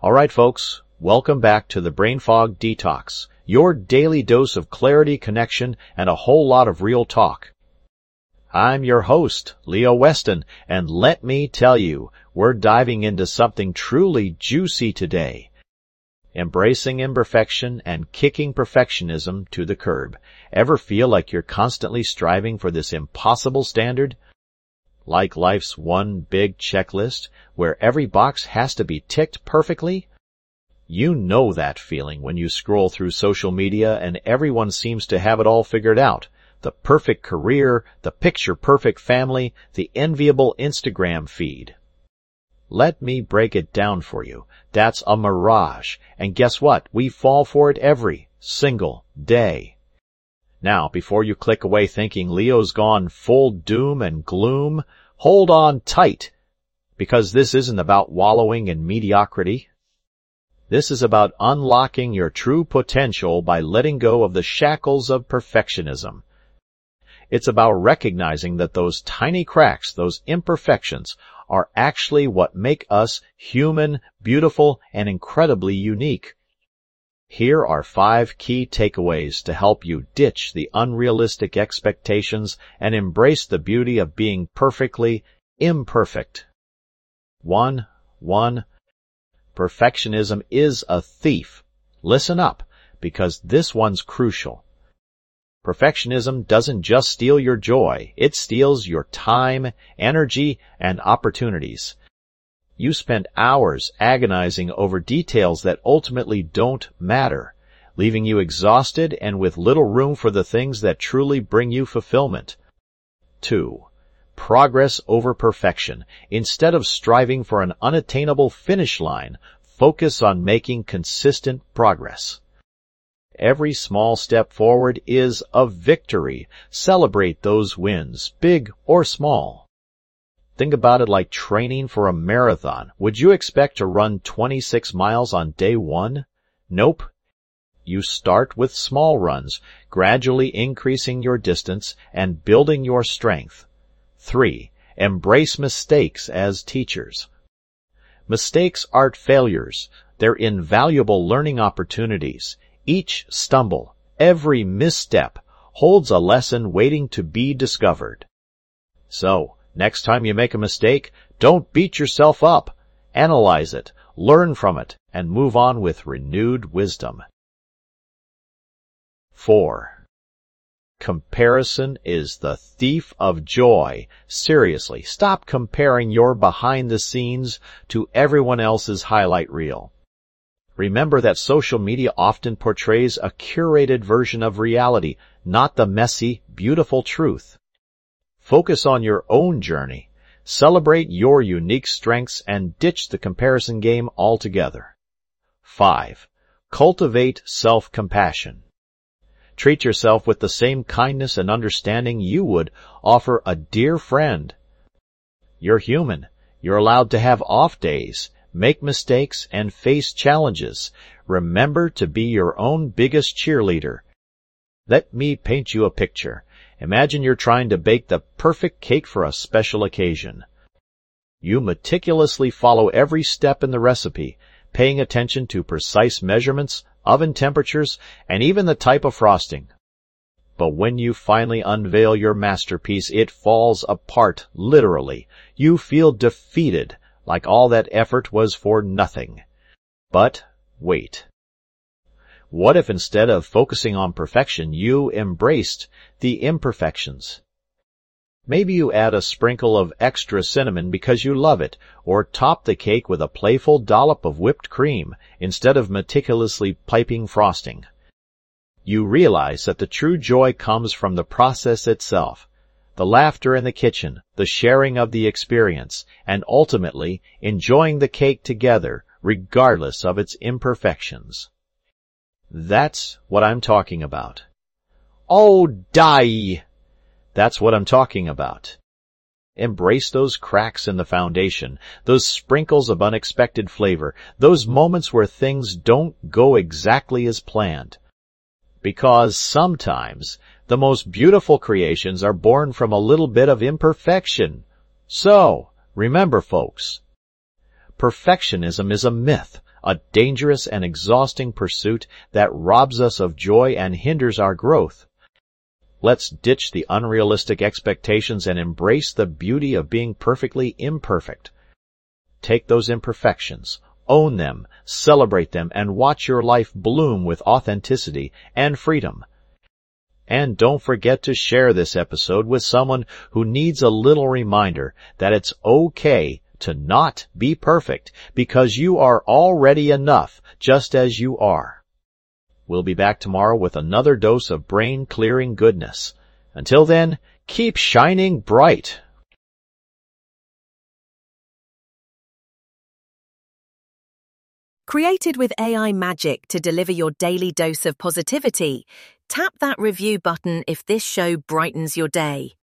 Alright folks, welcome back to the Brain Fog Detox, your daily dose of clarity, connection, and a whole lot of real talk. I'm your host, Leo Weston, and let me tell you, we're diving into something truly juicy today. Embracing imperfection and kicking perfectionism to the curb. Ever feel like you're constantly striving for this impossible standard? Like life's one big checklist, where every box has to be ticked perfectly? You know that feeling when you scroll through social media and everyone seems to have it all figured out. The perfect career, the picture-perfect family, the enviable Instagram feed. Let me break it down for you. That's a mirage, and guess what? We fall for it every single day. Now, before you click away thinking Leo's gone full doom and gloom, hold on tight, because this isn't about wallowing in mediocrity. This is about unlocking your true potential by letting go of the shackles of perfectionism. It's about recognizing that those tiny cracks, those imperfections, are actually what make us human, beautiful, and incredibly unique. Here are 5 key takeaways to help you ditch the unrealistic expectations and embrace the beauty of being perfectly imperfect. 1. Perfectionism is a thief. Listen up, because this one's crucial. Perfectionism doesn't just steal your joy, it steals your time, energy, and opportunities. You spend hours agonizing over details that ultimately don't matter, leaving you exhausted and with little room for the things that truly bring you fulfillment. 2. Progress over perfection. Instead of striving for an unattainable finish line, focus on making consistent progress. Every small step forward is a victory. Celebrate those wins, big or small. Think about it like training for a marathon. Would you expect to run 26 miles on day 1? Nope. You start with small runs, gradually increasing your distance and building your strength. 3. Embrace mistakes as teachers. Mistakes aren't failures. They're invaluable learning opportunities. Each stumble, every misstep, holds a lesson waiting to be discovered. So, next time you make a mistake, don't beat yourself up. Analyze it, learn from it, and move on with renewed wisdom. 4. Comparison is the thief of joy. Seriously, stop comparing your behind the scenes to everyone else's highlight reel. Remember that social media often portrays a curated version of reality, not the messy, beautiful truth. Focus on your own journey. Celebrate your unique strengths and ditch the comparison game altogether. 5. Cultivate self-compassion. Treat yourself with the same kindness and understanding you would offer a dear friend. You're human. You're allowed to have off days, make mistakes, and face challenges. Remember to be your own biggest cheerleader. Let me paint you a picture. Imagine you're trying to bake the perfect cake for a special occasion. You meticulously follow every step in the recipe, paying attention to precise measurements, oven temperatures, and even the type of frosting. But when you finally unveil your masterpiece, it falls apart, literally. You feel defeated, like all that effort was for nothing. But wait. What if instead of focusing on perfection, you embraced the imperfections? Maybe you add a sprinkle of extra cinnamon because you love it, or top the cake with a playful dollop of whipped cream instead of meticulously piping frosting. You realize that the true joy comes from the process itself, the laughter in the kitchen, the sharing of the experience, and ultimately enjoying the cake together, regardless of its imperfections. That's what I'm talking about. Oh, die! That's what I'm talking about. Embrace those cracks in the foundation, those sprinkles of unexpected flavor, those moments where things don't go exactly as planned. Because sometimes the most beautiful creations are born from a little bit of imperfection. So, remember folks, perfectionism is a myth, a dangerous and exhausting pursuit that robs us of joy and hinders our growth. Let's ditch the unrealistic expectations and embrace the beauty of being perfectly imperfect. Take those imperfections, own them, celebrate them, and watch your life bloom with authenticity and freedom. And don't forget to share this episode with someone who needs a little reminder that it's okay to not be perfect because you are already enough just as you are. We'll be back tomorrow with another dose of brain-clearing goodness. Until then, keep shining bright. Created with AI magic to deliver your daily dose of positivity, tap that review button if this show brightens your day.